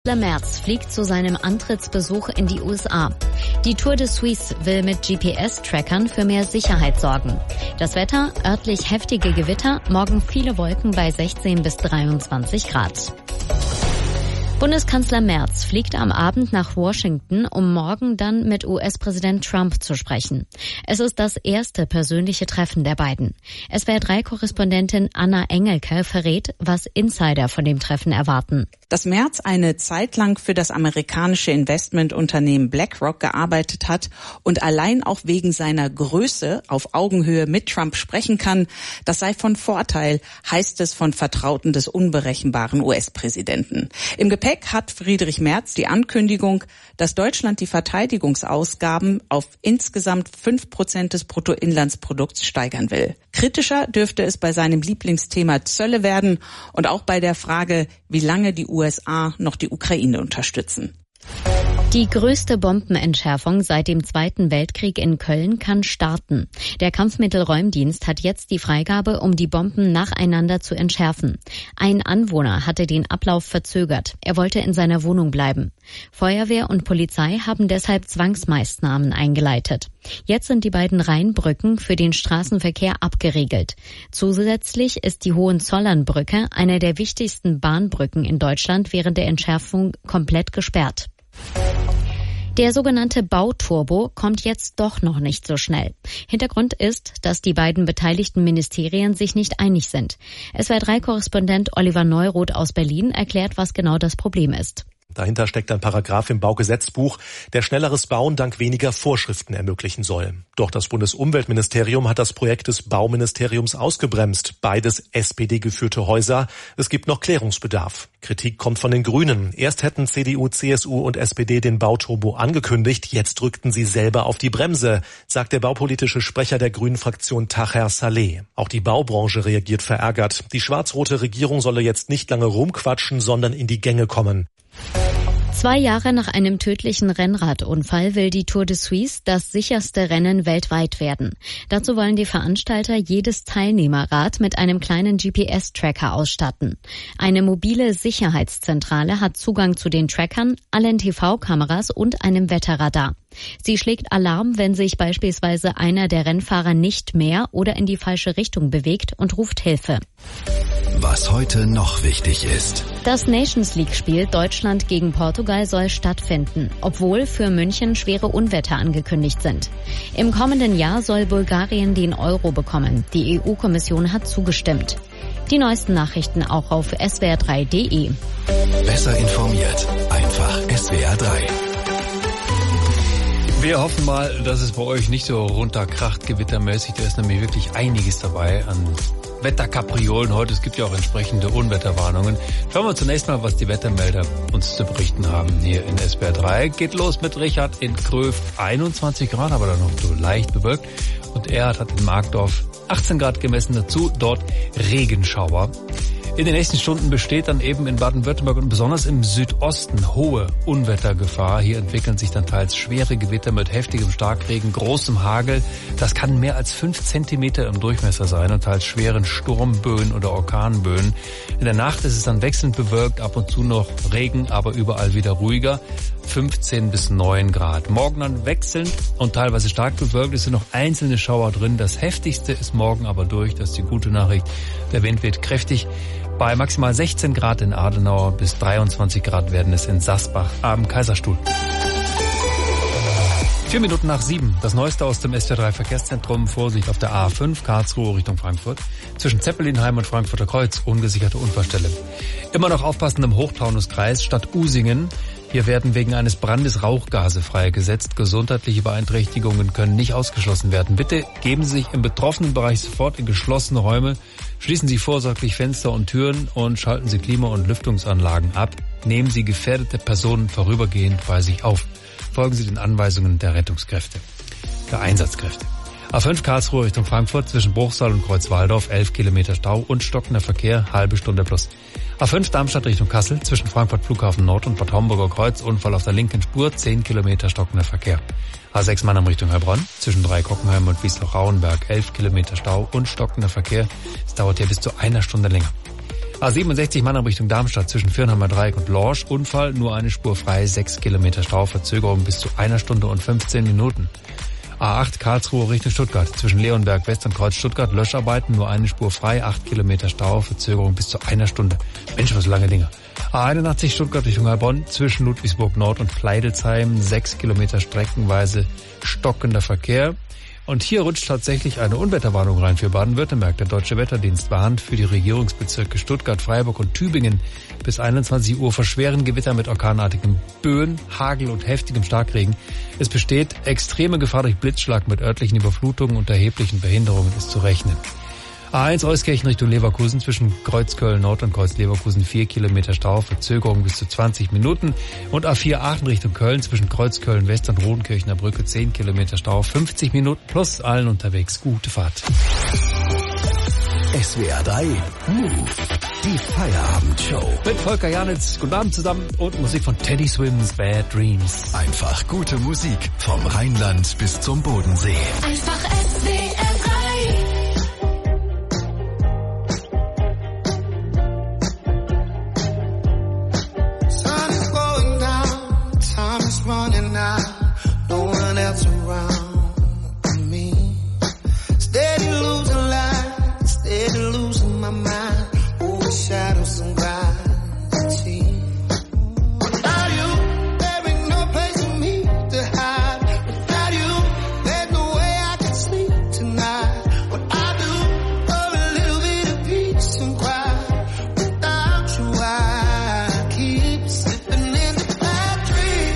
Merz fliegt zu seinem Antrittsbesuch in die USA. Die Tour de Suisse will mit GPS-Trackern für mehr Sicherheit sorgen. Das Wetter, örtlich heftige Gewitter, morgen viele Wolken bei 16 bis 23 Grad. Bundeskanzler Merz fliegt am Abend nach Washington, um morgen dann mit US-Präsident Trump zu sprechen. Es ist das erste persönliche Treffen der beiden. SWR3-Korrespondentin Anna Engelke verrät, was Insider von dem Treffen erwarten. Dass Merz eine Zeit lang für das amerikanische Investmentunternehmen BlackRock gearbeitet hat und allein auch wegen seiner Größe auf Augenhöhe mit Trump sprechen kann, das sei von Vorteil, heißt es von Vertrauten des unberechenbaren US-Präsidenten. Im Gepäck hat Friedrich Merz die Ankündigung, dass Deutschland die Verteidigungsausgaben auf insgesamt 5% des Bruttoinlandsprodukts steigern will. Kritischer dürfte es bei seinem Lieblingsthema Zölle werden und auch bei der Frage, wie lange die USA noch die Ukraine unterstützen. Die größte Bombenentschärfung seit dem Zweiten Weltkrieg in Köln kann starten. Der Kampfmittelräumdienst hat jetzt die Freigabe, um die Bomben nacheinander zu entschärfen. Ein Anwohner hatte den Ablauf verzögert. Er wollte in seiner Wohnung bleiben. Feuerwehr und Polizei haben deshalb Zwangsmaßnahmen eingeleitet. Jetzt sind die beiden Rheinbrücken für den Straßenverkehr abgeriegelt. Zusätzlich ist die Hohenzollernbrücke, eine der wichtigsten Bahnbrücken in Deutschland, während der Entschärfung komplett gesperrt. Der sogenannte Bauturbo kommt jetzt doch noch nicht so schnell. Hintergrund ist, dass die beiden beteiligten Ministerien sich nicht einig sind. SWR3-Korrespondent Oliver Neuroth aus Berlin erklärt, was genau das Problem ist. Dahinter steckt ein Paragraph im Baugesetzbuch, der schnelleres Bauen dank weniger Vorschriften ermöglichen soll. Doch das Bundesumweltministerium hat das Projekt des Bauministeriums ausgebremst. Beides SPD-geführte Häuser. Es gibt noch Klärungsbedarf. Kritik kommt von den Grünen. Erst hätten CDU, CSU und SPD den Bauturbo angekündigt. Jetzt drückten sie selber auf die Bremse, sagt der baupolitische Sprecher der Grünen-Fraktion Taher Saleh. Auch die Baubranche reagiert verärgert. Die schwarz-rote Regierung solle jetzt nicht lange rumquatschen, sondern in die Gänge kommen. 2 Jahre nach einem tödlichen Rennradunfall will die Tour de Suisse das sicherste Rennen weltweit werden. Dazu wollen die Veranstalter jedes Teilnehmerrad mit einem kleinen GPS-Tracker ausstatten. Eine mobile Sicherheitszentrale hat Zugang zu den Trackern, allen TV-Kameras und einem Wetterradar. Sie schlägt Alarm, wenn sich beispielsweise einer der Rennfahrer nicht mehr oder in die falsche Richtung bewegt und ruft Hilfe. Was heute noch wichtig ist. Das Nations-League-Spiel Deutschland gegen Portugal soll stattfinden, obwohl für München schwere Unwetter angekündigt sind. Im kommenden Jahr soll Bulgarien den Euro bekommen. Die EU-Kommission hat zugestimmt. Die neuesten Nachrichten auch auf swr3.de. Besser informiert, einfach SWR3. Wir hoffen mal, dass es bei euch nicht so runterkracht gewittermäßig. Da ist nämlich wirklich einiges dabei an Wetterkapriolen heute. Es gibt ja auch entsprechende Unwetterwarnungen. Schauen wir zunächst mal, was die Wettermelder uns zu berichten haben hier in SWR3. Geht los mit Richard in Kröv. 21 Grad, aber dann noch so leicht bewölkt. Und Erhard hat in Markdorf 18 Grad gemessen, dazu dort Regenschauer. In den nächsten Stunden besteht dann eben in Baden-Württemberg und besonders im Südosten hohe Unwettergefahr. Hier entwickeln sich dann teils schwere Gewitter mit heftigem Starkregen, großem Hagel. Das kann mehr als 5 Zentimeter im Durchmesser sein und teils schweren Sturmböen oder Orkanböen. In der Nacht ist es dann wechselnd bewölkt, ab und zu noch Regen, aber überall wieder ruhiger. 15 bis 9 Grad. Morgen dann wechselnd und teilweise stark bewölkt. Es sind noch einzelne Schauer drin. Das heftigste ist morgen aber durch. Das ist die gute Nachricht. Der Wind wird kräftig. Bei maximal 16 Grad in Adenauer bis 23 Grad werden es in Sasbach am Kaiserstuhl. 4 Minuten nach 7. Das Neueste aus dem SWR3 Verkehrszentrum. Vorsicht auf der A5 Karlsruhe Richtung Frankfurt. Zwischen Zeppelinheim und Frankfurter Kreuz ungesicherte Unfallstelle. Immer noch aufpassen im Hochtaunuskreis Stadt Usingen. Hier werden wegen eines Brandes Rauchgase freigesetzt. Gesundheitliche Beeinträchtigungen können nicht ausgeschlossen werden. Bitte geben Sie sich im betroffenen Bereich sofort in geschlossene Räume. Schließen Sie vorsorglich Fenster und Türen und schalten Sie Klima- und Lüftungsanlagen ab. Nehmen Sie gefährdete Personen vorübergehend bei sich auf. Folgen Sie den Anweisungen der Rettungskräfte, der Einsatzkräfte. A5 Karlsruhe Richtung Frankfurt zwischen Bruchsal und Kreuzwaldorf 11 Kilometer Stau und stockender Verkehr, halbe Stunde plus. A5 Darmstadt Richtung Kassel zwischen Frankfurt Flughafen Nord und Bad Homburger Kreuz, Unfall auf der linken Spur, 10 Kilometer stockender Verkehr. A6 Mannheim Richtung Heilbronn zwischen Dreikockenheim und Wiesloch-Rauenberg 11 Kilometer Stau und stockender Verkehr. Es dauert hier bis zu 1 Stunde länger. A67 Mannheim Richtung Darmstadt zwischen Viernheimer Dreieck und Lorsch. Unfall, nur eine Spur frei, 6 Kilometer Stau, Verzögerung bis zu 1 Stunde und 15 Minuten. A8 Karlsruhe Richtung Stuttgart zwischen Leonberg West und Kreuz Stuttgart. Löscharbeiten, nur eine Spur frei, 8 Kilometer Stau, Verzögerung bis zu 1 Stunde. Mensch, was lange Dinge. A81 Stuttgart Richtung Heilbronn zwischen Ludwigsburg Nord und Pleidelsheim. 6 Kilometer streckenweise stockender Verkehr. Und hier rutscht tatsächlich eine Unwetterwarnung rein für Baden-Württemberg. Der Deutsche Wetterdienst warnt für die Regierungsbezirke Stuttgart, Freiburg und Tübingen bis 21 Uhr vor schweren Gewitter mit orkanartigen Böen, Hagel und heftigem Starkregen. Es besteht extreme Gefahr durch Blitzschlag mit örtlichen Überflutungen und erheblichen Behinderungen ist zu rechnen. A1 Euskirchen Richtung Leverkusen zwischen Kreuzköln Nord und Kreuz Leverkusen 4 Kilometer Stau, Verzögerung bis zu 20 Minuten. Und A4 Aachen Richtung Köln zwischen Kreuzköln West und Rodenkirchener Brücke 10 Kilometer Stau, 50 Minuten plus allen unterwegs. Gute Fahrt. SWR 3 Move, die Feierabendshow. Mit Volker Janitz, guten Abend zusammen und Musik von Teddy Swims, Bad Dreams. Einfach gute Musik vom Rheinland bis zum Bodensee. Einfach SWR 3. Running out, no one else around me. Steady losing light, steady losing my mind. Over shadows and gravity. Without you, there ain't no place for me to hide. Without you, there's no way I can sleep tonight. What I do for a little bit of peace and quiet. Without you, I keep slipping in the bad dreams.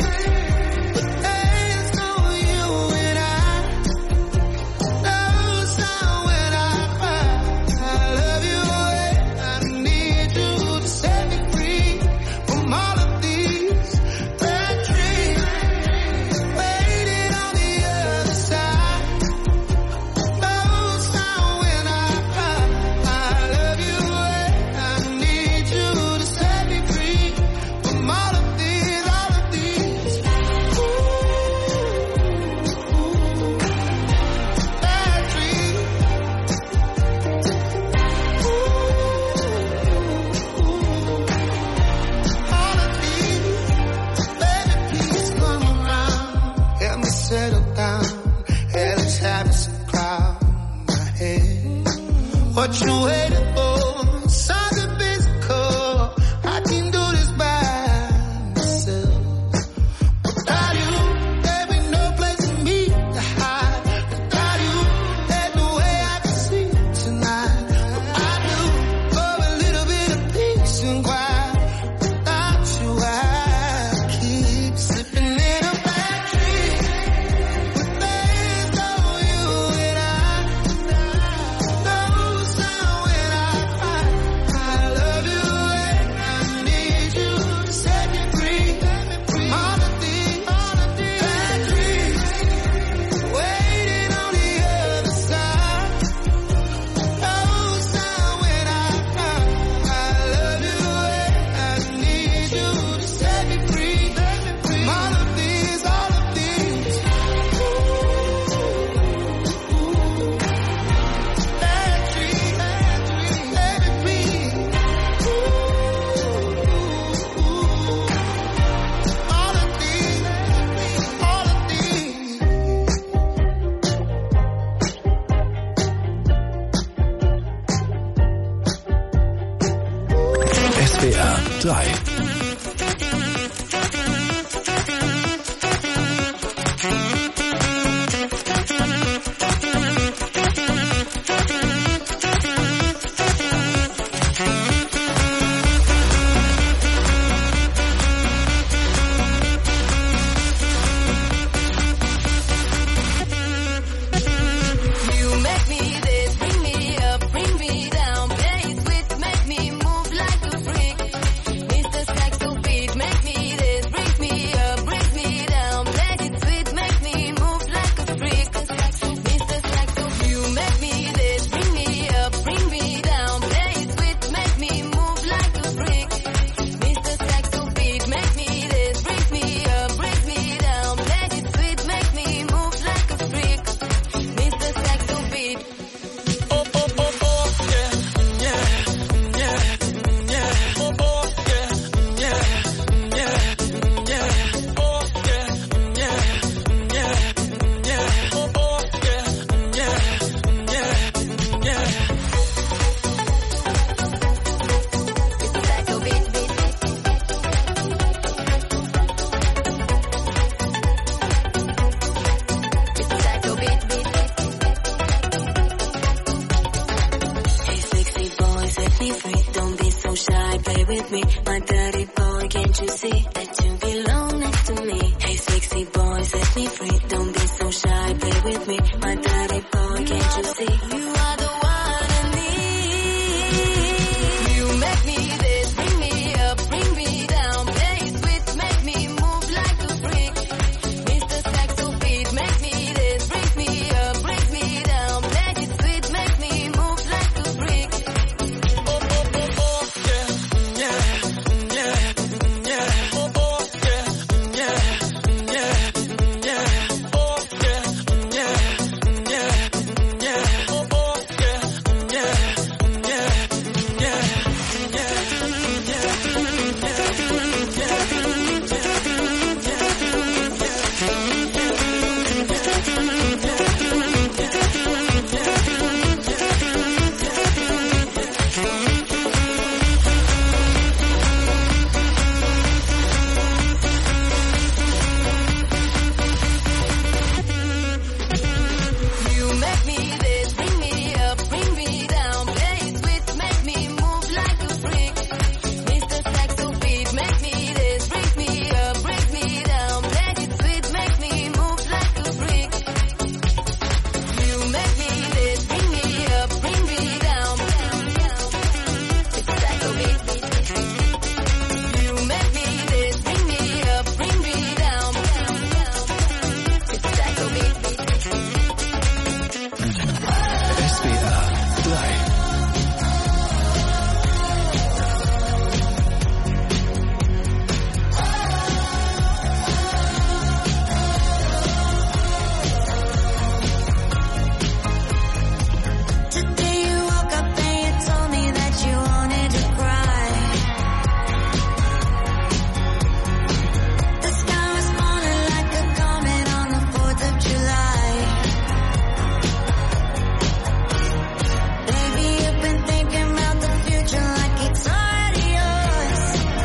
What you waiting for? Something physical. I can do this by myself. Without you, there ain't no place for me to hide. Without you, there's no way I can sleep tonight. What I do for a little bit of peace and quiet. Without you, I keep slipping in a bad dream. But there's no you and I. No sound when I with me, my dirty boy. Can't you see that you belong next to me? Hey, sexy boy, set me free. Don't be so shy, play with me, my dirty boy. Can't you see? You are the one I need. You make me this, bring me up, bring me down. Play it sweet, make me move like a freak. Mr. Saxo beat, make me this, bring me up, bring me down. Play it sweet, make me move like a freak. Oh, oh, oh, oh, yeah, yeah, yeah, yeah. Oh, oh, yeah, yeah, yeah, yeah. Oh, yeah, yeah, yeah, yeah. Oh, oh, yeah, yeah, yeah, yeah, You make me this, bring me up, bring me down. Play it sweet, make me move like a freak. Mr. Saxo beat, make me this, bring me up, bring me down. Play it sweet, make me move like a freak. You make me this, bring me up, bring me down. It's Saxo beat. You make me this, bring me up, bring me down. It's Saxo beat. SWR 3. Today you woke up and you told me that you wanted to cry. The sky was falling like a comet on the 4th of July. Baby, you've been thinking about the future like it's already yours.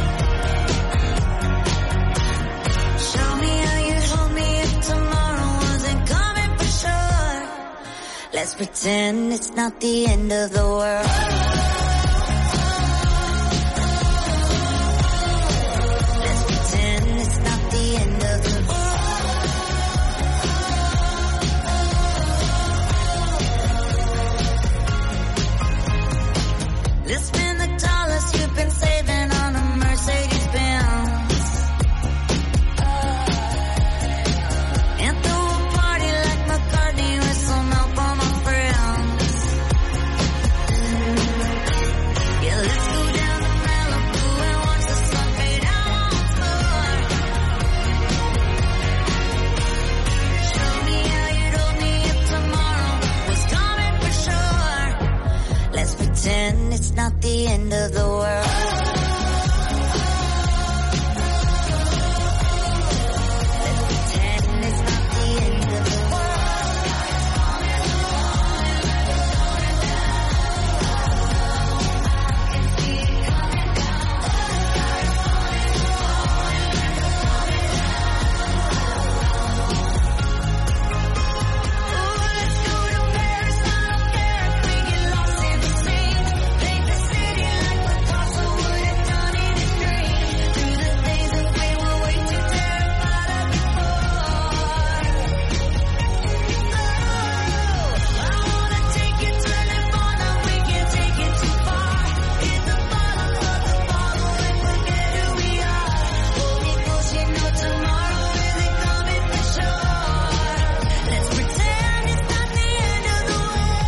Show me how you'd hold me if tomorrow wasn't coming for sure. Let's pretend it's not the end of the world. Let's pretend it's not the end of the world. Let's spend the dollars you've been saving on a Mercedes-Benz. And throw a party like McCartney with some help from my friends. Yeah, let's go down to Malibu and watch the sun fade out once more. Show me how you'd hold me if tomorrow was coming for sure. Let's pretend it's not the end of the world. Let's pretend it's not the end of the Let's go to Paris, I don't care if we get lost in the sea. Paint the city like Picasso would have done in his dream. Through the days that we were way too terrified of before. I wanna take you to Nirvana, we can take it too far. Hit the bottom of the bottle and forget who we are. Hold me close, you know tomorrow isn't coming for sure. Let's pretend it's not the end of the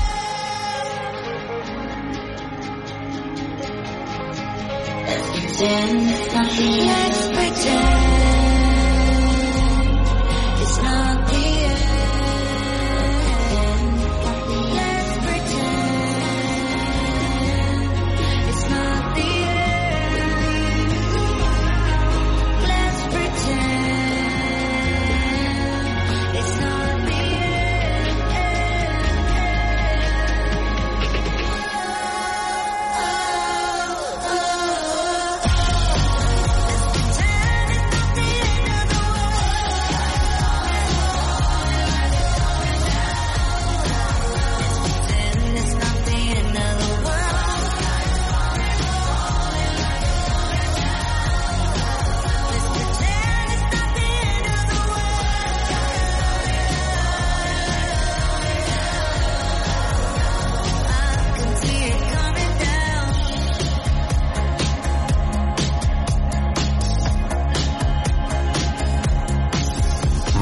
world. Let's pretend it's not the end. Let's pretend it's not the end. Let's pretend it's not the end. Let's pretend it's not the end.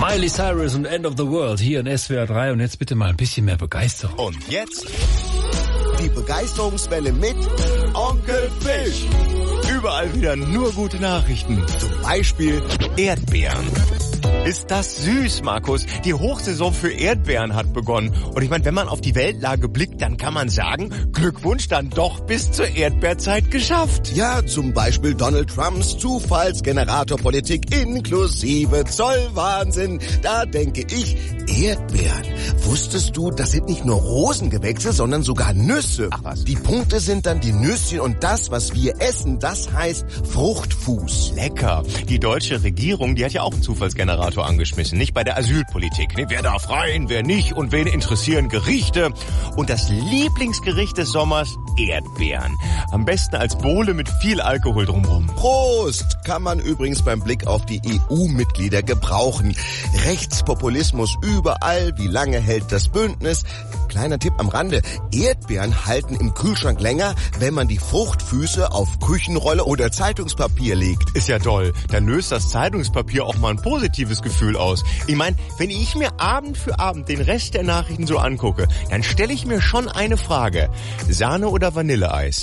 Miley Cyrus und End of the World hier in SWR 3 und jetzt bitte mal ein bisschen mehr Begeisterung. Und jetzt die Begeisterungswelle mit Onkel Fisch. Überall wieder nur gute Nachrichten. Zum Beispiel Erdbeeren. Ist das süß, Markus? Die Hochsaison für Erdbeeren hat begonnen. Und ich meine, wenn man auf die Weltlage blickt, dann kann man sagen, Glückwunsch, dann doch bis zur Erdbeerzeit geschafft. Ja, zum Beispiel Donald Trumps Zufallsgeneratorpolitik inklusive Zollwahnsinn. Da denke ich, Erdbeeren. Wusstest du, das sind nicht nur Rosengewächse, sondern sogar Nüsse. Ach was. Die Punkte sind dann die Nüsschen und das, was wir essen, das heißt Fruchtfuß. Lecker. Die deutsche Regierung, die hat ja auch einen Zufallsgenerator angeschmissen, nicht bei der Asylpolitik. Wer darf rein, wer nicht und wen interessieren Gerichte. Und das Lieblingsgericht des Sommers, Erdbeeren. Am besten als Bowle mit viel Alkohol drumherum. Prost! Kann man übrigens beim Blick auf die EU-Mitglieder gebrauchen. Rechtspopulismus überall. Wie lange hält das Bündnis? Kleiner Tipp am Rande. Erdbeeren halten im Kühlschrank länger, wenn man die Fruchtfüße auf Küchenrolle oder Zeitungspapier legt. Ist ja toll. Dann löst das Zeitungspapier auch mal ein positives Gefühl aus. Ich meine, wenn ich mir Abend für Abend den Rest der Nachrichten so angucke, dann stelle ich mir schon eine Frage. Sahne oder Vanilleeis?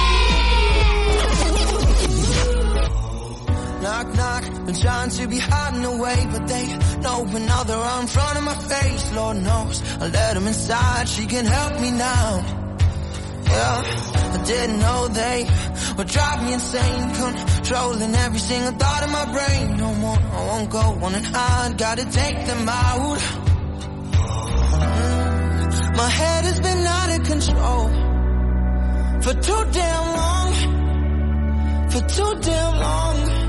Knock, knock, been trying to be hiding away, but they know now they're right in front of my face. Lord knows I let them inside, she can help me now. Yeah, I didn't know they would drive me insane, controlling every single thought in my brain. No more, I won't go on and hide, gotta take them out. My head has been out of control for too damn long, for too damn long.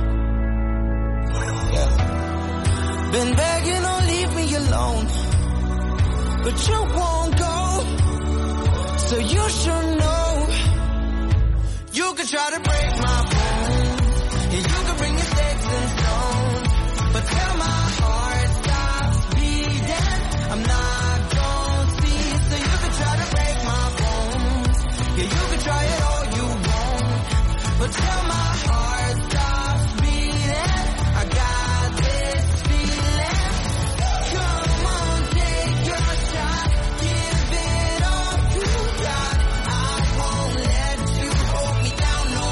Yeah. Been begging, don't leave me alone, but you won't go, so you should know. You could try to break my bones, yeah, you could bring your sticks and stones, but tell my heart stops beating, I'm not gonna see. So you could try to break my bones, yeah, you could try it all you want, but tell my heart stops beating, I got this feeling. Come on, take your shot, give it all you got. I won't let you hold me down no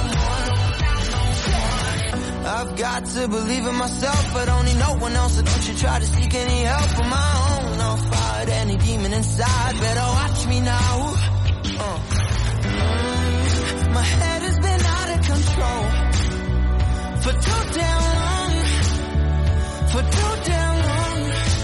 more. I've got to believe in myself, but only no one else. So don't you try to seek any help on my own. I'll fight any demon inside, better watch me now. My head has been out of control for too damn long, for too damn long.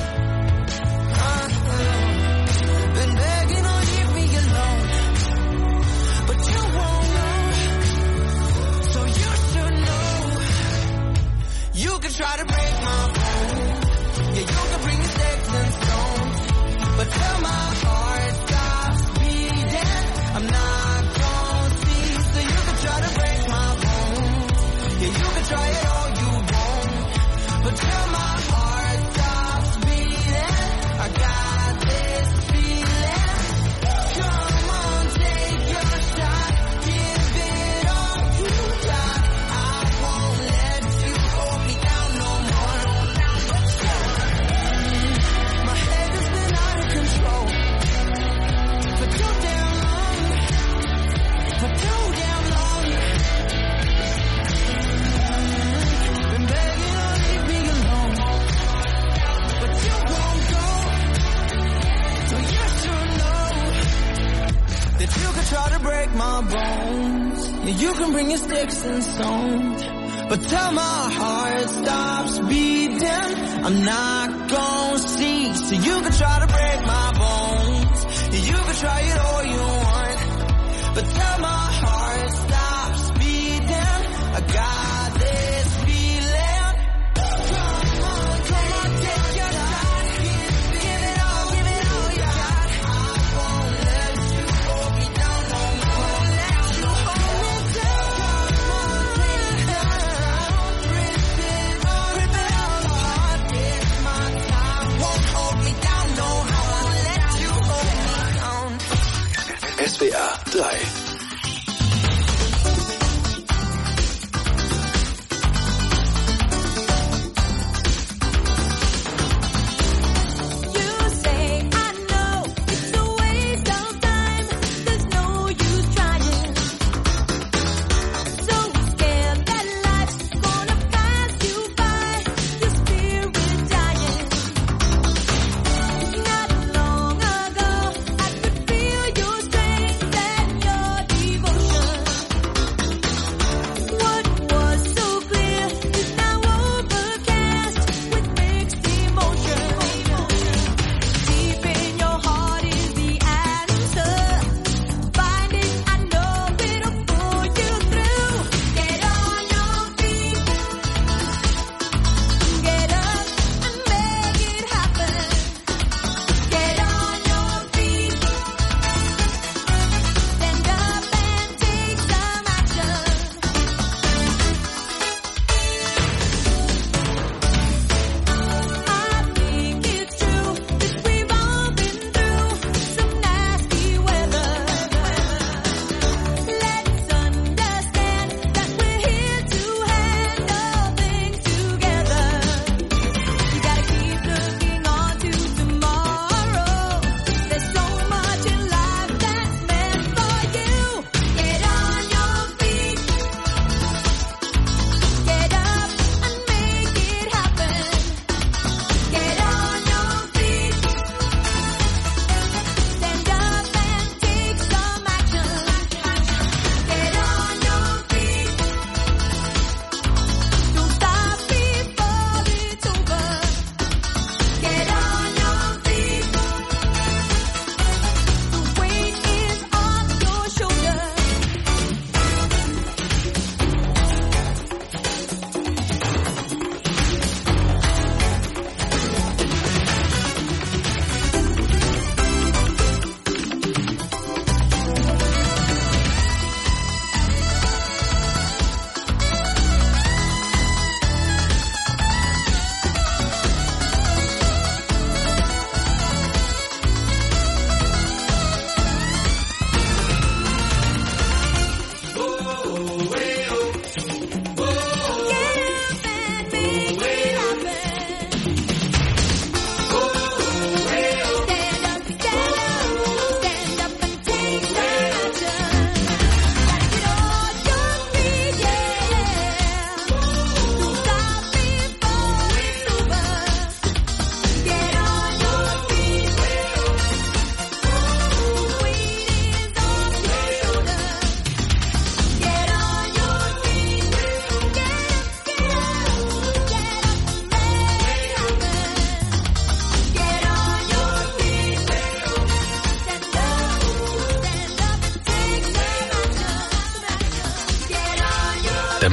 Been begging, don't leave me alone, but you won't know, so you should know. You can try to break my bones, yeah, you can bring your sticks and stones, but tell my heart stops beating, I'm not gonna see. So you can try to break my bones, yeah, you can try it all you want, but tell my heart stops beating, I got this feeling. Come on, take your shot, give it all you got. I won't let you hold me down no more. My head has been out of control for too damn long, for too damn long. Been begging, don't leave me alone, but you won't go, so you should know that you can try to break my bones, yeah, you can bring your sticks and stones, but tell my heart stops beating, I'm not gonna see. So you can try to break my bones, yeah, you can try it all you want, but tell my heart stops beating, I got this feeling. Come on, take your shot, give it all you got. I won't let you hold me down no more. Let you hold me down. Rip it all apart. It's my time. Won't hold me down no more. Let you hold me down.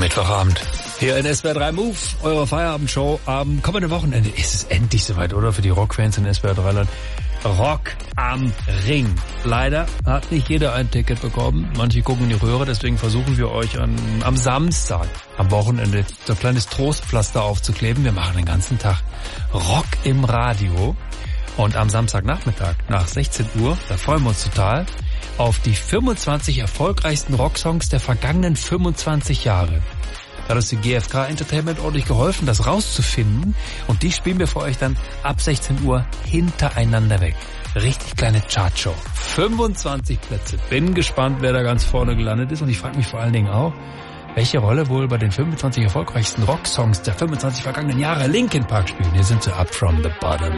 Mittwochabend. Hier in SWR 3 Move, eure Feierabendshow. Am kommenden Wochenende ist es endlich soweit, oder? Für die Rockfans in SWR 3 Land. Rock am Ring. Leider hat nicht jeder ein Ticket bekommen. Manche gucken in die Röhre, deswegen versuchen wir euch am Samstag, am Wochenende, so ein kleines Trostpflaster aufzukleben. Wir machen den ganzen Tag Rock im Radio. Und am Samstagnachmittag nach 16 Uhr, da freuen wir uns total, auf die 25 erfolgreichsten Rocksongs der vergangenen 25 Jahre. Da hat uns die GfK Entertainment ordentlich geholfen, das rauszufinden. Und die spielen wir für euch dann ab 16 Uhr hintereinander weg. Richtig kleine Chartshow. 25 Plätze. Bin gespannt, wer da ganz vorne gelandet ist. Und ich frage mich vor allen Dingen auch, welche Rolle wohl bei den 25 erfolgreichsten Rocksongs der 25 vergangenen Jahre Linkin Park spielen. Hier sind sie Up From The Bottom.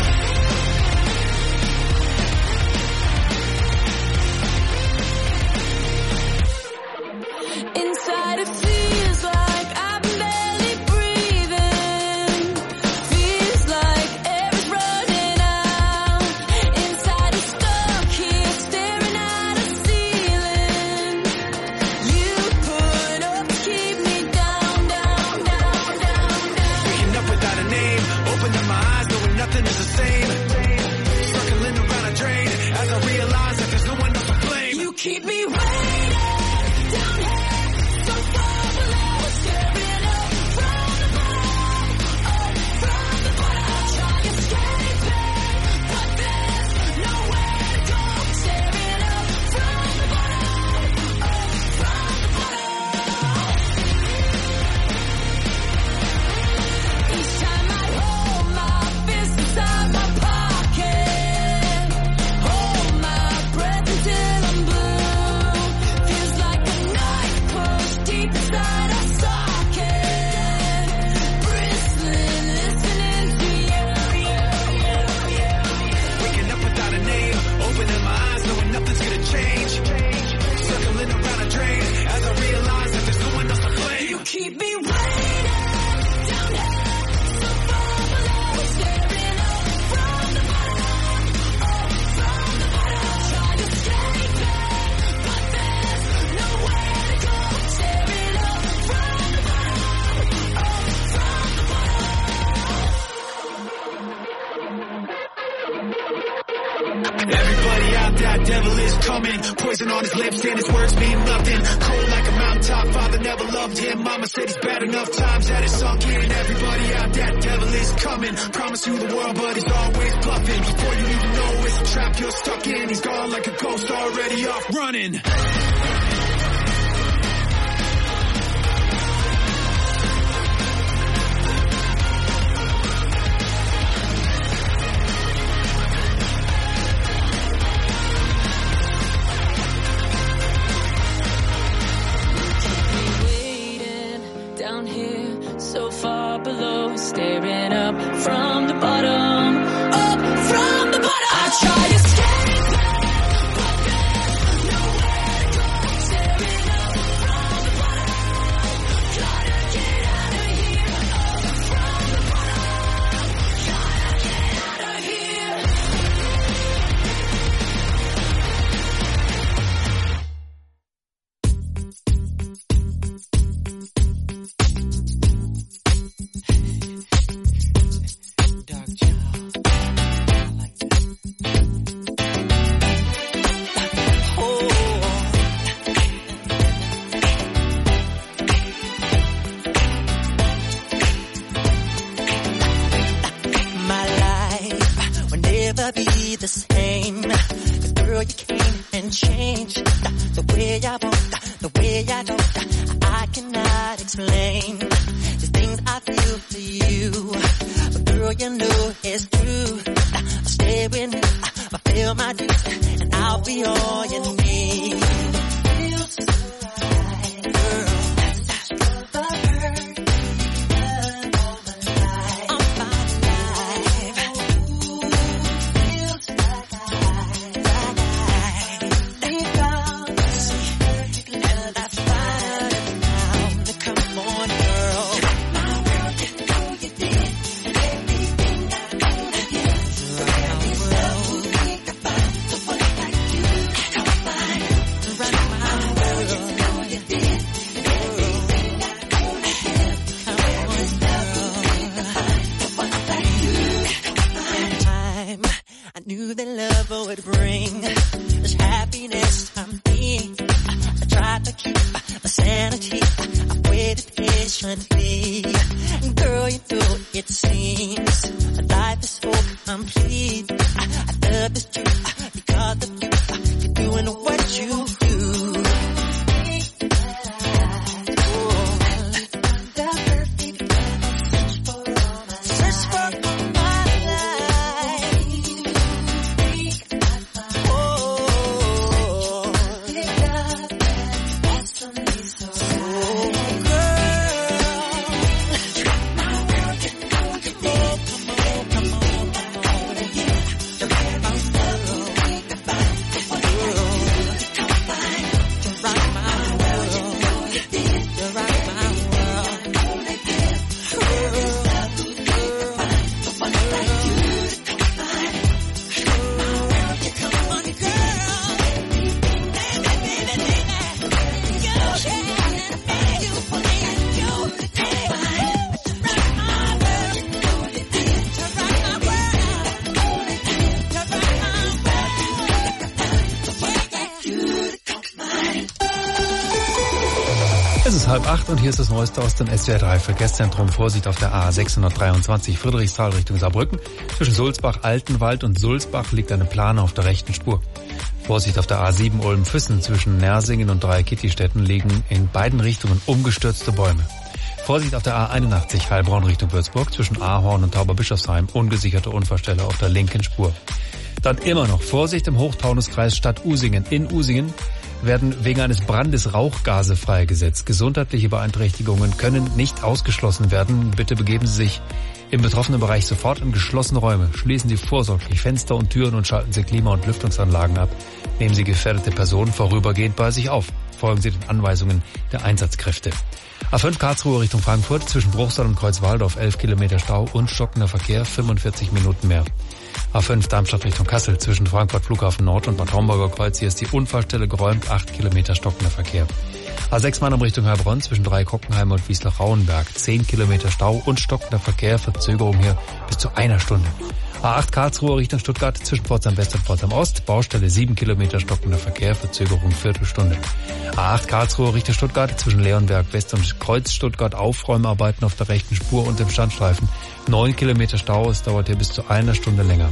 Inside it feels like I'm barely breathing. Feels like air's running out. Inside I'm stuck here staring at a ceiling. You put up to keep me down, down, down, down, down. Waking up without a name, opening my eyes, knowing nothing is the same. Circling around a drain, as I realize that there's no one else to blame. You keep me waiting down here. So far below, staring up from the bottom, up from the bottom. I try escaping, but there's nowhere to go. Staring up from the bottom, up from the bottom. Each time I hold my fist inside my pocket, hold my breath until I'm blue. Feels like a knife pushed deep inside a socket. Bristling, listening to you. Waking up without a name, opening my eyes, knowing nothing's gonna change. Circling around a drain, as I realize that there's no one else to blame. You keep me waiting down here, so far below, staring up from the bottom, up from the bottom. Try to escape it, but there's nowhere to go. Staring up from the bottom, up from the Everybody out there, devil is coming. Poison on his lips and his words mean nothing. Cold like a mountaintop, father never loved him. Mama said he's bad enough times that it's sunk in. Everybody out there, devil is coming. Promise you the world, but he's always bluffing. Before you even know it's a trap you're stuck in. He's gone like a ghost, already off running. waiting down here, so far below, staring up from the bottom, up from the bottom. I try to escape, but there's nowhere to go. Staring up from the bottom, gotta get out of here, up from the bottom, gotta get out of here. Dark child, I like that. My life will never be the same. 'Cause girl, you came and changed the way I want, the way I don't. I cannot explain the things I feel for you. But girl, you know it's true. I'll stay with you, fulfill my dues, and I'll be all you need. Feels so right, girl. That's the bird. Come on, girl. My world, you know you did everything I whatever would bring this happiness I'm being. I tried to keep my sanity. I waited patiently. Girl, you know it seems my life is so complete. I love this truth because of you. You're doing what you do. Es ist 7:30 und hier ist das Neueste aus dem SWR3 Verkehrszentrum. Vorsicht auf der A623 Friedrichsthal Richtung Saarbrücken. Zwischen Sulzbach, Altenwald und Sulzbach liegt eine Plane auf der rechten Spur. Vorsicht auf der A7 Ulm-Füssen zwischen Nersingen und Dreikitti-Städten liegen in beiden Richtungen umgestürzte Bäume. Vorsicht auf der A81 Heilbronn Richtung Würzburg zwischen Ahorn und Tauberbischofsheim. Ungesicherte Unfallstelle auf der linken Spur. Dann immer noch Vorsicht im Hochtaunuskreis Stadt Usingen. In Usingen werden wegen eines Brandes Rauchgase freigesetzt. Gesundheitliche Beeinträchtigungen können nicht ausgeschlossen werden. Bitte begeben Sie sich im betroffenen Bereich sofort in geschlossene Räume. Schließen Sie vorsorglich Fenster und Türen und schalten Sie Klima- und Lüftungsanlagen ab. Nehmen Sie gefährdete Personen vorübergehend bei sich auf. Folgen Sie den Anweisungen der Einsatzkräfte. A5 Karlsruhe Richtung Frankfurt zwischen Bruchsal und Kreuzwaldorf 11 Kilometer Stau und stockender Verkehr 45 Minuten mehr. A5 Darmstadt Richtung Kassel zwischen Frankfurt Flughafen Nord und Bad Homburger Kreuz. Hier ist die Unfallstelle geräumt, 8 Kilometer stockender Verkehr. A6 Mannheim Richtung Heilbronn zwischen Dreikockenheim und Wiesloch-Rauenberg 10 Kilometer Stau und stockender Verkehr. Verzögerung hier bis zu einer Stunde. A8 Karlsruhe Richtung Stuttgart zwischen Pforzheim West und Pforzheim Ost. Baustelle 7 Kilometer stockender Verkehr. Verzögerung Viertelstunde. A8 Karlsruhe Richtung Stuttgart zwischen Leonberg West und Kreuz Stuttgart. Aufräumarbeiten auf der rechten Spur und im Standstreifen. 9 Kilometer Stau. Es dauert hier bis zu einer Stunde länger.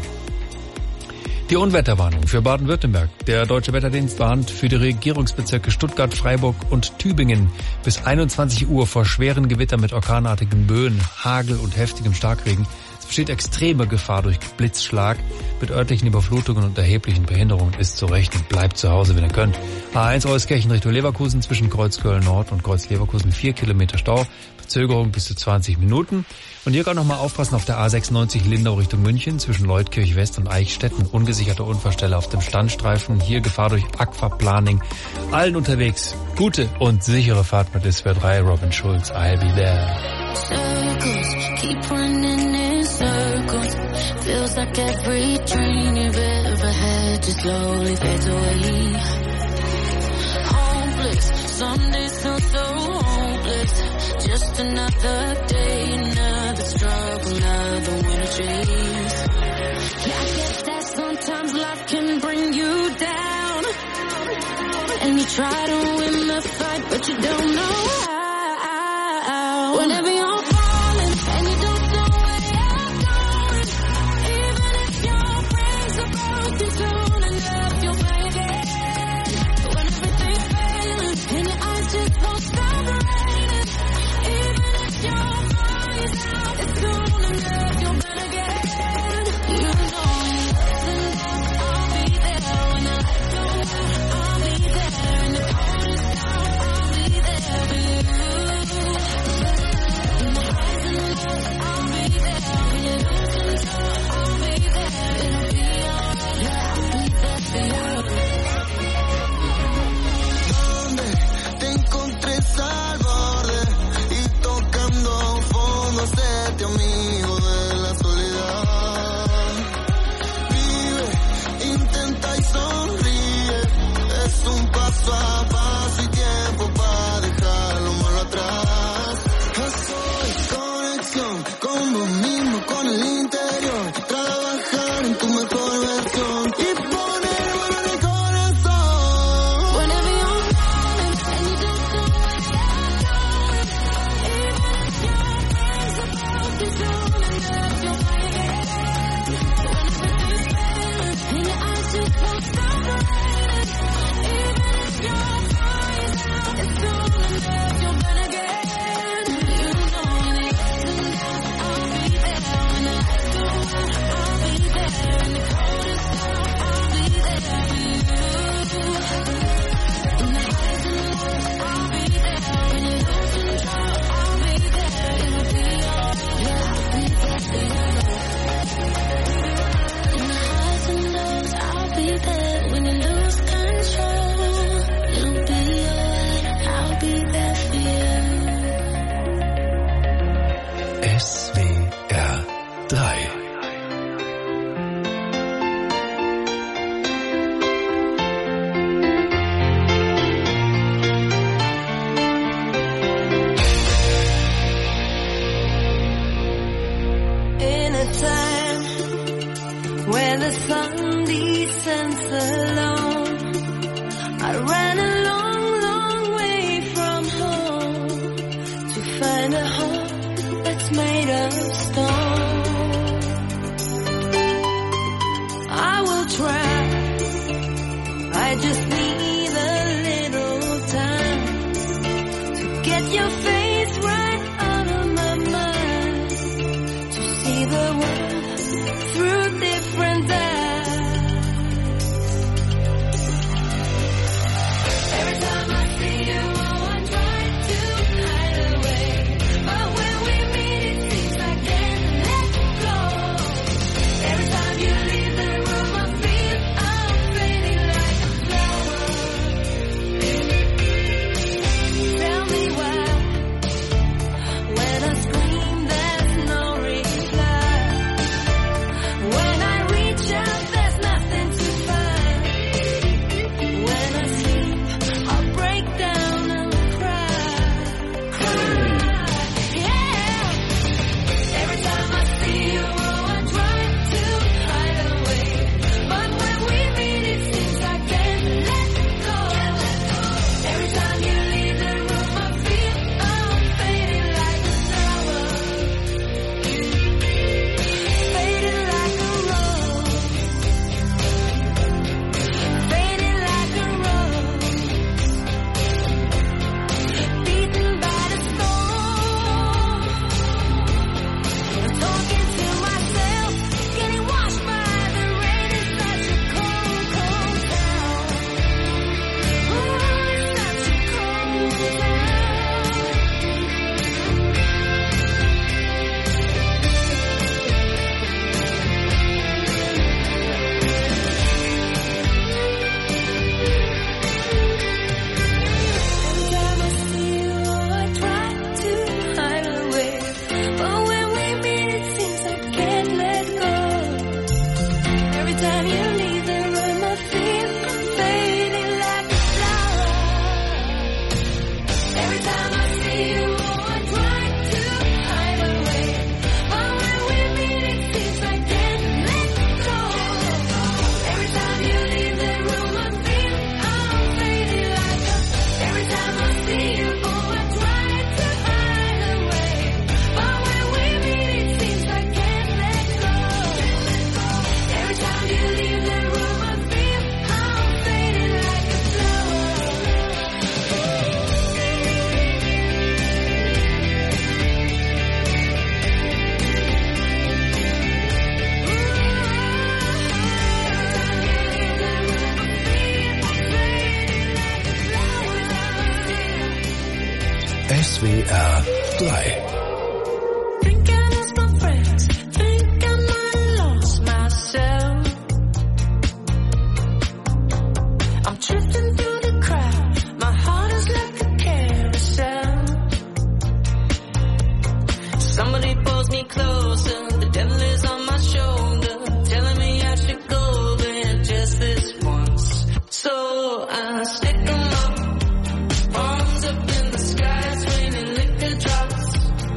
Die Unwetterwarnung für Baden-Württemberg. Der Deutsche Wetterdienst warnt für die Regierungsbezirke Stuttgart, Freiburg und Tübingen bis 21 Uhr vor schweren Gewittern mit orkanartigen Böen, Hagel und heftigem Starkregen. Es besteht extreme Gefahr durch Blitzschlag. Mit örtlichen Überflutungen und erheblichen Behinderungen ist zu rechnen. Bleibt zu Hause, wenn ihr könnt. A1 Euskirchen Richtung Leverkusen zwischen Kreuzköln Nord und Kreuz Leverkusen 4 Kilometer Stau. Verzögerung bis zu 20 Minuten. Und hier kann noch mal aufpassen auf der A96 Lindau Richtung München zwischen Leutkirch West und Eichstätten. Ungesicherte Unfallstelle auf dem Standstreifen. Hier Gefahr durch Aquaplaning. Allen unterwegs gute und sichere Fahrt mit SWR3. Robin Schulz, I'll be there. Circles, keep running in circles. Feels like every dream you've ever had just slowly fades away. Hopeless, some days feel so hopeless. Just another day, another struggle, another winter chase. Yeah, I get that sometimes life can bring you down. And you try to win the fight, but you don't know how. Whenever you're falling and you don't know where you're going, even if your brains are broken, soon enough you'll find again. When everything's failing and your eyes just won't stop raining, even if your mind's out, it's soon enough you'll burn again. You know when I'll be there when the lights go out. I'll be there in the coldest hour. I'll be there for you. 3. In a time where the sun descends alone, I ran a long, long way from home to find a home that's made of stone. I will try, I just need a little time to get your face right out of my mind, to see the world through different eyes. Every time I see you, oh, I try to hide away, but when we meet, it seems I can't let go. Every time you leave the room, I feel I'm fading like a flower. Tell me why, when I scream, there's no reply. When I reach out, there's nothing to find. When I sleep, I'll break down and cry. Yeah. Every time I see you, oh, I try to hide away, but when we meet, it seems I can't let go. Every time you leave the room, I feel I'm fading like a flower, fading like a rose, fading like a rose, beaten by the storm. I'm talking to myself, getting washed by the rain. It's such a cold, cold town. Oh, it's such a cold town. Every time I see you, oh, I try to hide away, but when we meet, it seems I can't let go. Every time you leave the room, I feel I'm fading like a flower. Every time I see you, oh, I try to hide away, but when we meet, it seems I can't let go. Every time you leave the room, I feel I'm fading like a. Every time I see you, oh, I try to hide away, but when we meet, it seems I can't let go. Every time you leave the room, I feel I'm fading like a flower. SWR 3. Think I lost my friends, think I might have lost myself. I'm drifting through the crowd, my heart is like a carousel. Somebody pulls me closer, the devil is on my shoulder, telling me I should go there just this once. So I stick 'em up, arms up in the sky, raining liquor drops.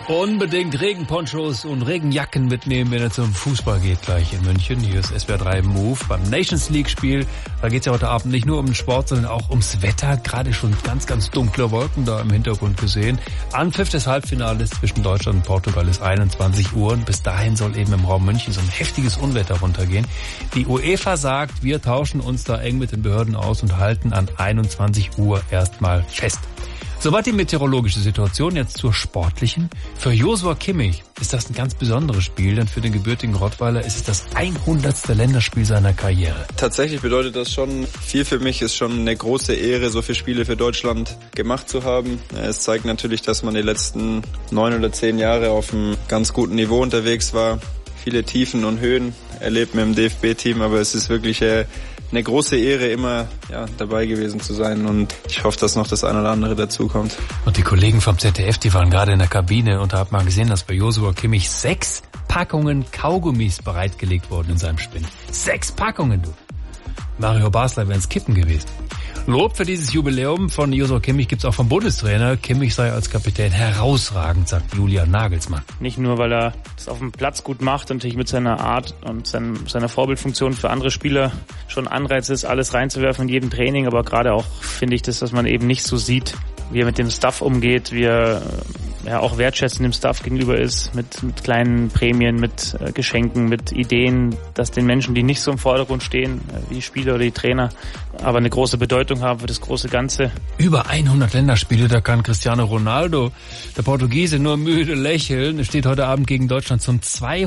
Unbedingt Regenponchos und Regenjacken mitnehmen, wenn er zum Fußball geht gleich in München. Hier ist SWR 3 Move beim Nations League Spiel. Da geht es ja heute Abend nicht nur um den Sport, sondern auch ums Wetter. Gerade schon ganz, ganz dunkle Wolken da im Hintergrund gesehen. Anpfiff des Halbfinales zwischen Deutschland und Portugal ist 21 Uhr. Und bis dahin soll eben im Raum München so ein heftiges Unwetter runtergehen. Die UEFA sagt, wir tauschen uns da eng mit den Behörden aus und halten an 21 Uhr erstmal fest. Soweit die meteorologische Situation, jetzt zur sportlichen. Für Joshua Kimmich ist das ein ganz besonderes Spiel, denn für den gebürtigen Rottweiler ist es das 100. Länderspiel seiner Karriere. Tatsächlich bedeutet das schon viel für mich, ist schon eine große Ehre, so viele Spiele für Deutschland gemacht zu haben. Es zeigt natürlich, dass man die letzten 9 oder 10 Jahre auf einem ganz guten Niveau unterwegs war. Viele Tiefen und Höhen erlebt mit dem DFB-Team, aber es ist wirklich eine große Ehre, immer dabei gewesen zu sein, und ich hoffe, dass noch das eine oder andere dazukommt. Und die Kollegen vom ZDF, die waren gerade in der Kabine und haben mal gesehen, dass bei Joshua Kimmich 6 Packungen Kaugummis bereitgelegt wurden in seinem Spind. 6 Packungen, du. Mario Basler wäre ins Kippen gewesen. Lob für dieses Jubiläum von Joshua Kimmich gibt's auch vom Bundestrainer. Kimmich sei als Kapitän herausragend, sagt Julian Nagelsmann. Nicht nur, weil er das auf dem Platz gut macht und natürlich mit seiner Art und seiner Vorbildfunktion für andere Spieler schon Anreiz ist, alles reinzuwerfen in jedem Training, aber gerade auch finde ich das, dass man eben nicht so sieht, wie er mit dem Staff umgeht, wie er auch wertschätzend dem Staff gegenüber ist, mit kleinen Prämien, mit Geschenken, mit Ideen, dass den Menschen, die nicht so im Vordergrund stehen, wie die Spieler oder die Trainer, aber eine große Bedeutung haben für das große Ganze. Über 100 Länderspiele, da kann Cristiano Ronaldo, der Portugiese, nur müde lächeln. Er steht heute Abend gegen Deutschland zum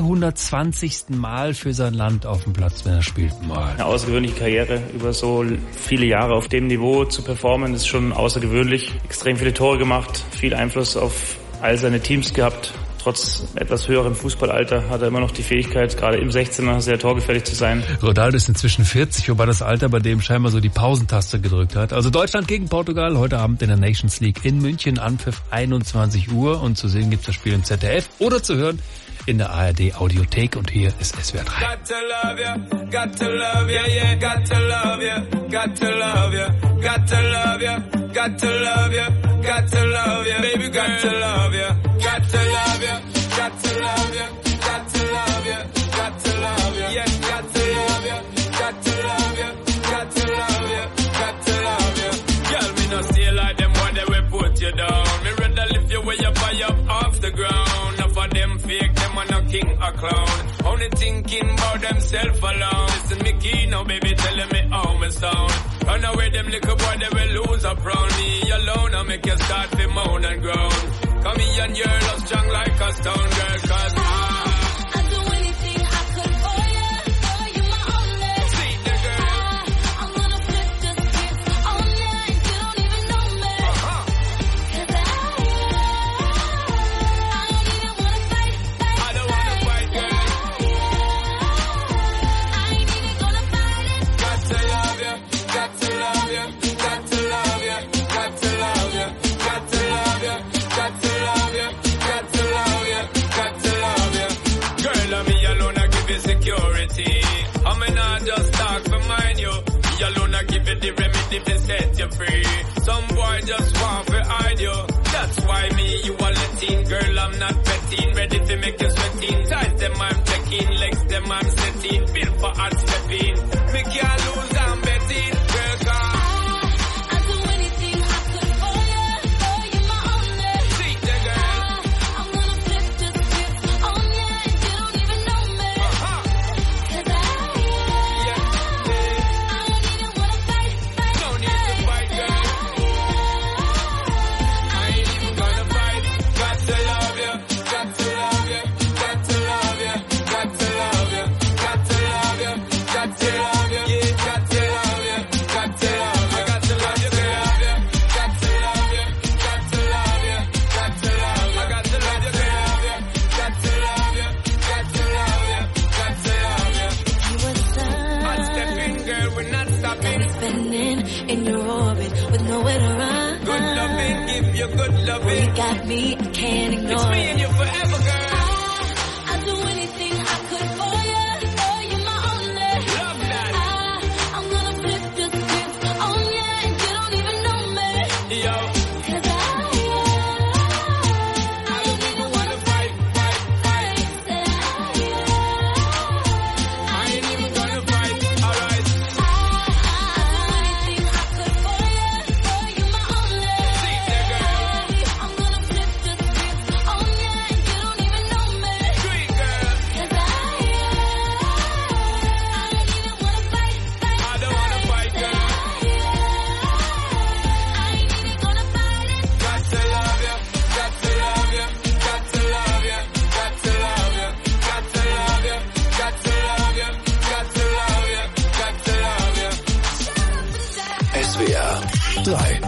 220. Mal für sein Land auf dem Platz, wenn er spielt. Mal. Eine außergewöhnliche Karriere, über so viele Jahre auf dem Niveau zu performen, ist schon außergewöhnlich. Extrem viele Tore gemacht, viel Einfluss auf all seine Teams gehabt. Trotz etwas höherem Fußballalter hat er immer noch die Fähigkeit, gerade im 16er sehr torgefährlich zu sein. Ronaldo ist inzwischen 40, wobei das Alter bei dem scheinbar so die Pausentaste gedrückt hat. Also Deutschland gegen Portugal, heute Abend in der Nations League in München, Anpfiff 21 Uhr. Und zu sehen gibt's das Spiel im ZDF oder zu hören in der ARD Audiothek. Und hier ist SWR 3. Got to love you, got to love you, yeah, got to love you, got to love you, got to love you, got to love you, got to love you, baby, got to love you, got to love you, got to love you, got to love you, got to love you, yeah, got to love you, got to love you, got to love you, got to love you. Girl, me no stay like them when they will put you down. Me rather lift you way up off the ground. Enough of them fake, them are no king or clown. Only thinking about themself alone. Listen me key now, baby, telling me how me sound. Run away them little boy, they will lose up round me alone. I make you start to moan and groan. Come here and you're love strong like a stone girl, cause I'd do anything I could for you my only. Sweet the girl. I'm gonna flip the script on you and you don't even know me. Cause I don't wanna fight, girl. I ain't even gonna fight it. Got to love you, got to love you, got to love you, got to love you, got to love you, got to love you, got to love you, got to love you. Girl, I'm me alone, I give you security. I may not just talk for mine, you. Me alone, I give you the remedy to set you free. Some boy just want to hide you. That's why me, you are letting. Girl, I'm not betting. Ready to make you sweating. Tight them, I'm checking. Legs them, I'm setting. Feel for hot stepping. Me can't lose, I'm betting. Girl, come. I'd do anything I could for you my only. See the girl. I'm gonna flip the script on you and you don't even know me. Cause I don't even wanna fight. Don't need to fight, girl. I ain't even gonna fight. Got to love you, got to love you, got to love you, got to love you, got to love you, got to love you, yeah, got to love you, got to love you, got to love you, girl. Got to love you, got to love you, got to love you, got to love you, girl. Got to love you, got to love you, got to love you. You were the sun. Hot stepping, girl, we're not stopping. Spinning in your orbit with nowhere to run. Good loving, give you good loving. You got me, I can't ignore. It's me and you forever, girl. I'd do anything I could for you my only. Love that. I'm gonna flip the script on you and you don't even know me. Yo. Cause I don't even wanna 3.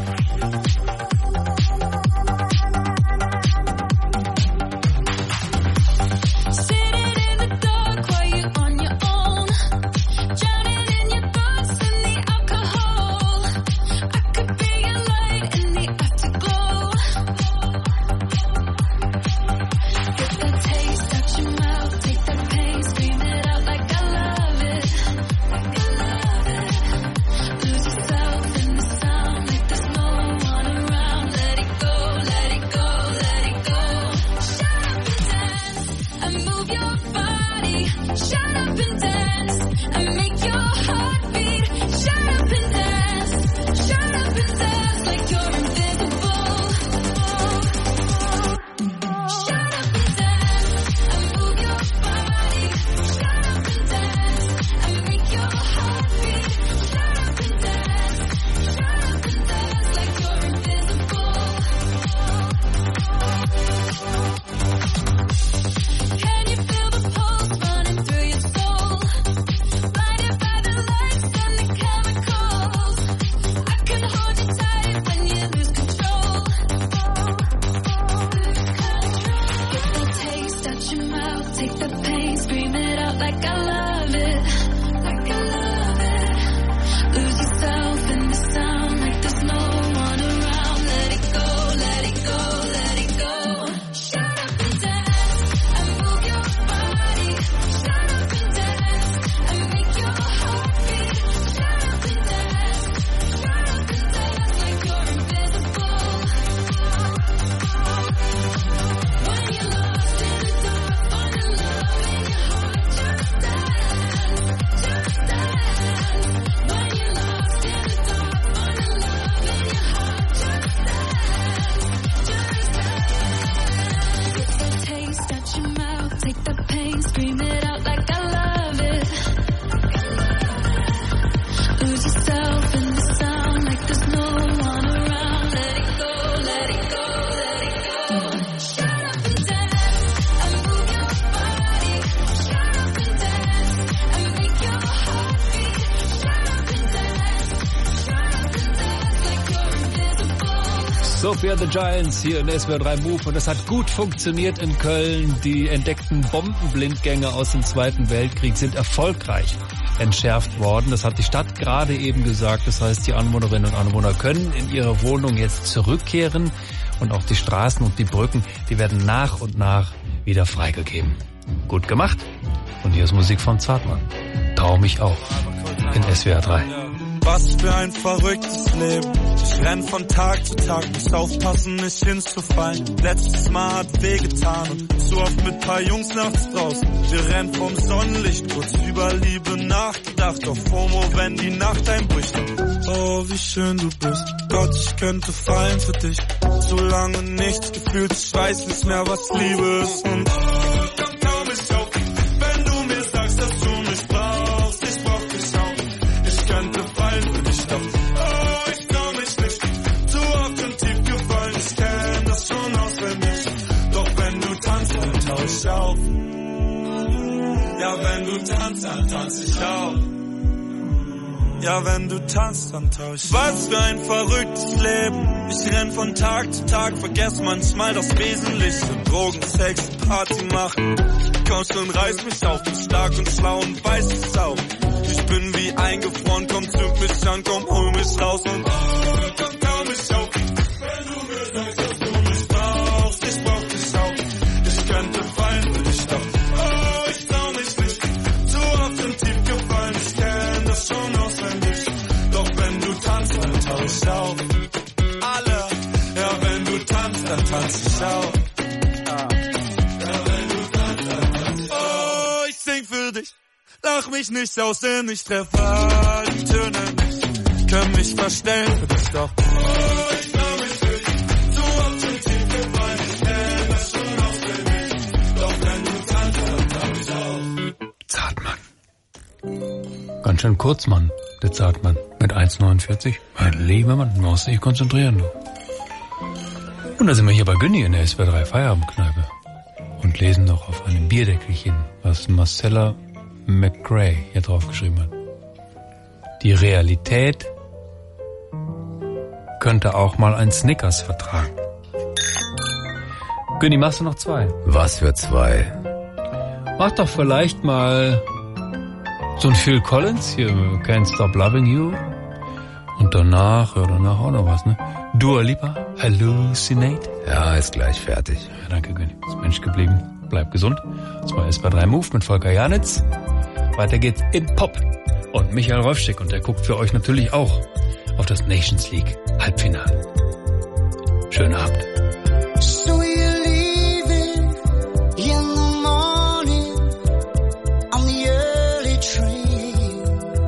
Sophia the Giants hier in SWR 3 Move und das hat gut funktioniert in Köln. Die entdeckten Bombenblindgänger aus dem Zweiten Weltkrieg sind erfolgreich entschärft worden. Das hat die Stadt gerade eben gesagt. Das heißt, die Anwohnerinnen und Anwohner können in ihre Wohnung jetzt zurückkehren und auch die Straßen und die Brücken, die werden nach und nach wieder freigegeben. Gut gemacht. Und hier ist Musik von Zartmann. Trau mich auch in SWR 3. Was für ein verrücktes Leben. Ich renn von Tag zu Tag, muss aufpassen, nicht hinzufallen. Letztes Mal hat wehgetan und zu oft mit paar Jungs nachts draußen. Wir rennen vom Sonnenlicht, kurz über Liebe nachgedacht. Auf FOMO, wenn die Nacht einbricht. Oh, wie schön du bist. Gott, ich könnte fallen für dich. So lange nichts gefühlt, ich weiß nicht mehr, was Liebe ist. Und dann trau mich auf, wenn du mir sagst, dass du mich brauchst. Ich brauch dich auch. Ich könnte fallen für dich, doch oh, ich trau mich nicht. Zu oft und tief gefallen, ich kenn das schon auswendig. Doch wenn du tanzt, dann tauch ich auf. Ja, wenn du tanzt, dann tanz ich auch. Ja, wenn du tanzt, dann tauch ich. Was für ein verrücktes Leben. Ich renn von Tag zu Tag, vergess manchmal das Wesentliche. Drogen, Sex, Party machen. Komm schon, reiß mich auf, bin stark und schlau und weiß es auch. Ich bin wie eingefroren, komm, zünd mich an, komm, hol mich raus und komm, trau mich auf. Wenn du mir sagst, dass du mich brauchst, ich brauch dich auch. Ich könnte fallen für dich, doch oh, ich trau mich nicht. Zu oft und tief gefallen, ich kenn das schon auswendig. Doch wenn du tanzt, dann tauch ich auf. Alle, ja, wenn du tanzt, dann tanz ich auch. Ja, wenn du tanzt, dann tanz ich auch. Oh, ich sing für dich. Lach mich nicht aus, denn ich treffe all die Töne nicht. Können mich verstellen für dich, doch oh, ich trau mich für dich. Zu oft und tief gefallen, ich kenn das schon auswendig. Doch wenn du tanzt, dann tauch ich auf. Zartmann. Ganz schön kurz, Mann, der Zartmann. Mit 1,49. Mein lieber Mann, du musst dich konzentrieren, du. Und da sind wir hier bei Günni in der SWR 3 Feierabendkneipe. Und lesen noch auf einem Bierdeckelchen, was Marcella McGray hier drauf geschrieben hat. Die Realität könnte auch mal ein Snickers vertragen. Günni, machst du noch 2? Was für 2? Mach doch vielleicht mal so ein Phil Collins hier, Can't Stop Loving You. Und danach auch noch was, ne? Dua Lipa, Hallucinate. Ja, ist gleich fertig. Ja, danke, Günni. Ist Mensch geblieben. Bleib gesund. Das war SB3 Move mit Volker Janitz. Weiter geht's in Pop. Und Michael Rolfschick. Und der guckt für euch natürlich auch auf das Nations League Halbfinale. Schönen Abend. So you're leaving in the morning on the early train.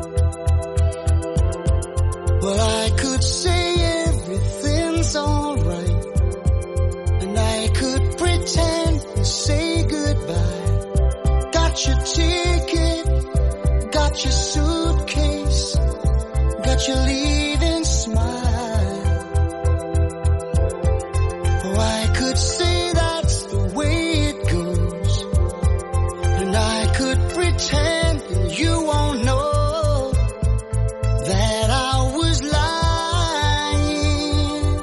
Well, I could say everything's alright, and I could pretend to say goodbye. Got your ticket, got your suitcase, got your leaving smile. Oh, I could say that's the way it goes, and I could pretend that you won't know that I was lying.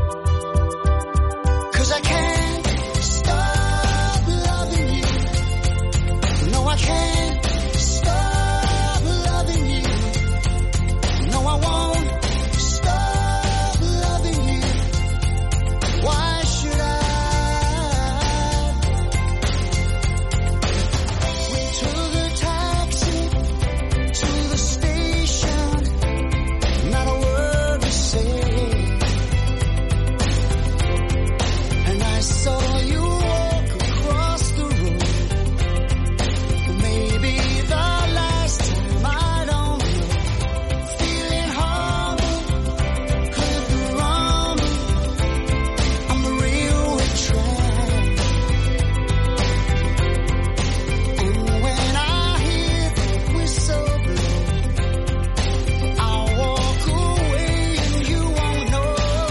'Cause I can't stop loving you. No, I can't stop loving you. No, I won't stop loving you. Why should I? We took a taxi to the station, not a word to say. And I saw you walk across the road. Maybe the last time, I don't know. Feeling humble, heard the rumble on the railway track. And when I hear the whistle blow, I'll walk away and you won't know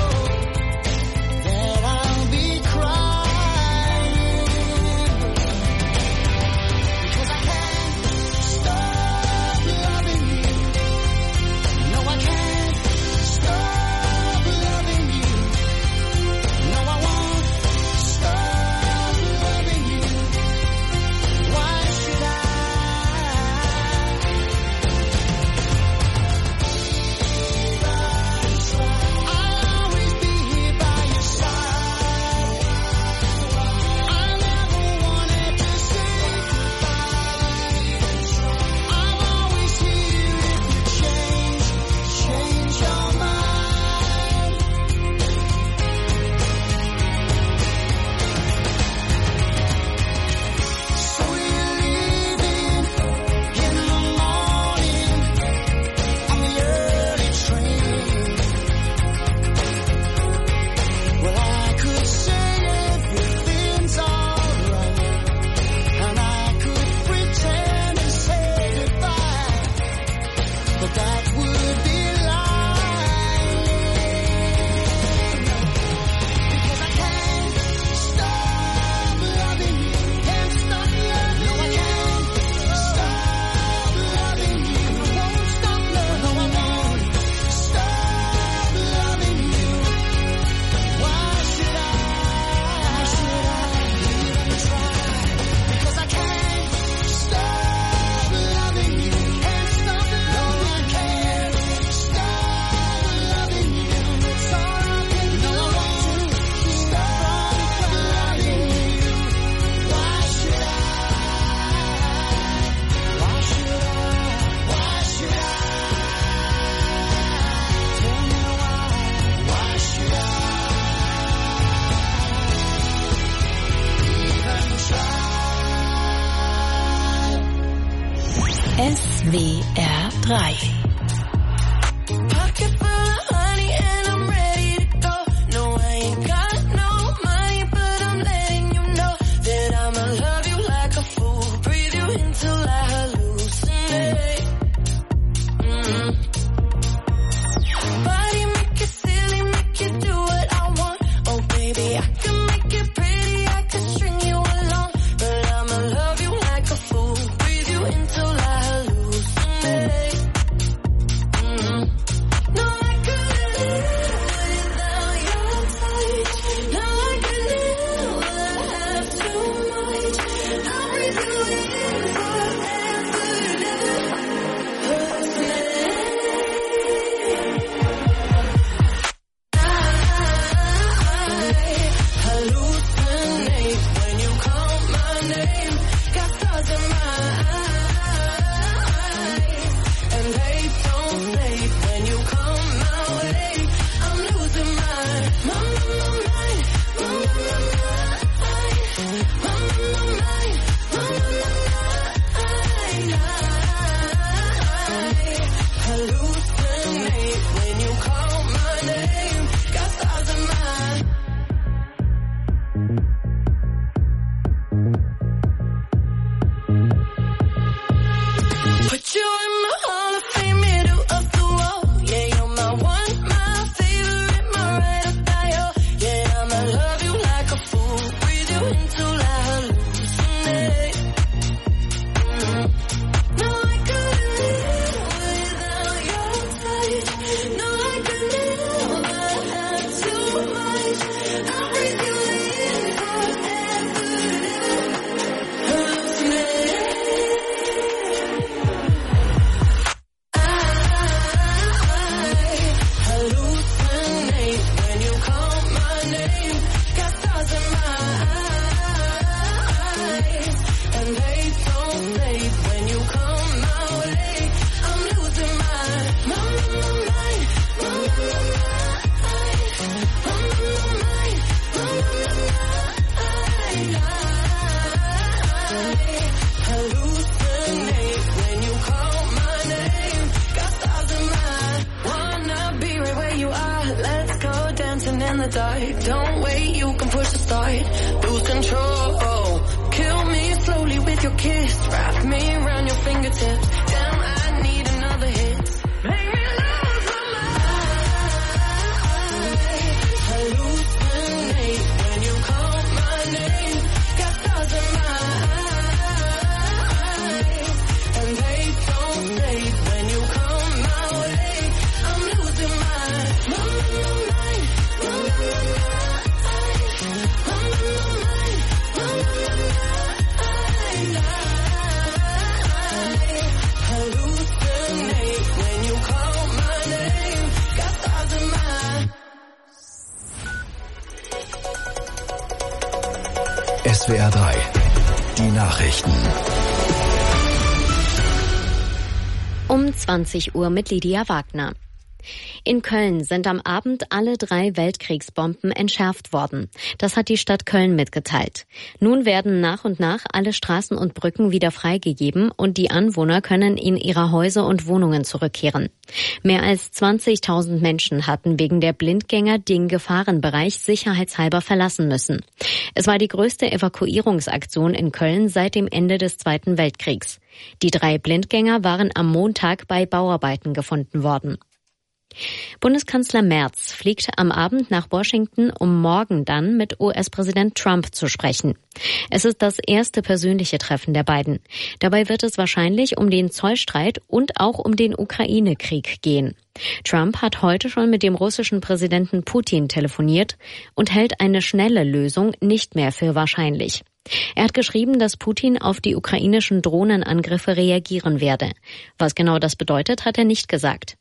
that I'll be crying. Because I can't stop loving you. No, I can't stop loving you. No, I won't stop loving you. Why should I? I'll always be here by your side. I never wanted to say goodbye. I'm always here if you change your mind. So you're leaving in the morning on the early train. Well, I could say everything's alright, and I could pretend to say goodbye, but that would be lying. Because I can't stop loving you, can't stop loving you. No, I can't stop loving you, won't stop loving you. No, I won't stop loving you. Why should I? Even try? Because I can't stop loving you, can't stop loving you. No, I can't stop loving you. It's all I can do. No, I won't stop loving you. Why should I? Why should I? Why should I? Tell me why. Why should I? Even try? SWR 3. Pocket full of honey and I'm ready to go. No, I ain't got no money, but I'm letting you know that I'ma love you like a fool. Breathe you until I hallucinate. Body make it silly, make you do what I want. Oh baby, I can make it pretty, I can string you along, but I'ma love you like a fool. Breathe you until I hallucinate. in the dark. Don't wait, you can push the start. Lose control. Kill me slowly with your kiss. Wrap me around your fingertips. Damn, I need another hit. Make me lose my mind. Hallucinate when you call my name. Got stars in my eyes, and they don't fade when you come my way. I'm losing my mind. Hallucinate when you call my name. Got stars in my SWR 3, die Nachrichten. Um 20 Uhr mit Lydia Wagner. In Köln sind am Abend alle 3 Weltkriegsbomben entschärft worden. Das hat die Stadt Köln mitgeteilt. Nun werden nach und nach alle Straßen und Brücken wieder freigegeben und die Anwohner können in ihre Häuser und Wohnungen zurückkehren. Mehr als 20.000 Menschen hatten wegen der Blindgänger den Gefahrenbereich sicherheitshalber verlassen müssen. Es war die größte Evakuierungsaktion in Köln seit dem Ende des Zweiten Weltkriegs. Die 3 Blindgänger waren am Montag bei Bauarbeiten gefunden worden. Bundeskanzler Merz fliegt am Abend nach Washington, um morgen dann mit US-Präsident Trump zu sprechen. Es ist das erste persönliche Treffen der beiden. Dabei wird es wahrscheinlich um den Zollstreit und auch um den Ukraine-Krieg gehen. Trump hat heute schon mit dem russischen Präsidenten Putin telefoniert und hält eine schnelle Lösung nicht mehr für wahrscheinlich. Er hat geschrieben, dass Putin auf die ukrainischen Drohnenangriffe reagieren werde. Was genau das bedeutet, hat er nicht gesagt.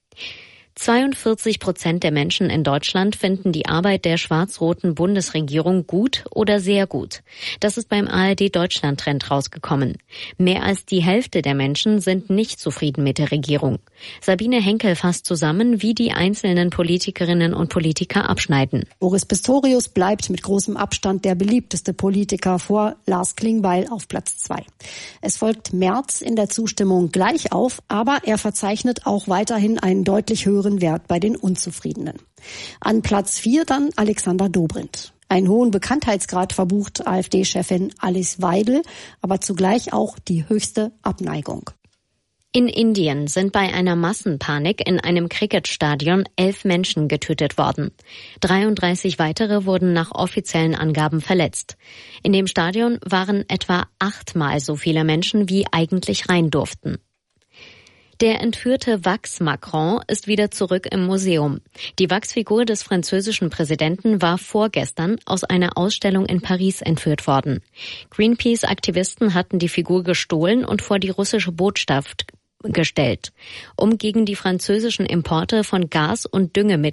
42% der Menschen in Deutschland finden die Arbeit der schwarz-roten Bundesregierung gut oder sehr gut. Das ist beim ARD-Deutschland-Trend rausgekommen. Mehr als die Hälfte der Menschen sind nicht zufrieden mit der Regierung. Sabine Henkel fasst zusammen, wie die einzelnen Politikerinnen und Politiker abschneiden. Boris Pistorius bleibt mit großem Abstand der beliebteste Politiker, vor Lars Klingbeil auf Platz 2. Es folgt Merz in der Zustimmung gleich auf, aber er verzeichnet auch weiterhin einen deutlich höheren Wert bei den Unzufriedenen. An Platz 4 dann Alexander Dobrindt. Einen hohen Bekanntheitsgrad verbucht AfD-Chefin Alice Weidel, aber zugleich auch die höchste Abneigung. In Indien sind bei einer Massenpanik in einem Cricketstadion 11 Menschen getötet worden. 33 weitere wurden nach offiziellen Angaben verletzt. In dem Stadion waren etwa 8-mal so viele Menschen, wie eigentlich rein durften. Der entführte Wachs-Macron ist wieder zurück im Museum. Die Wachsfigur des französischen Präsidenten war vorgestern aus einer Ausstellung in Paris entführt worden. Greenpeace-Aktivisten hatten die Figur gestohlen und vor die russische Botschaft gestellt, um gegen die französischen Importe von Gas und Düngemitteln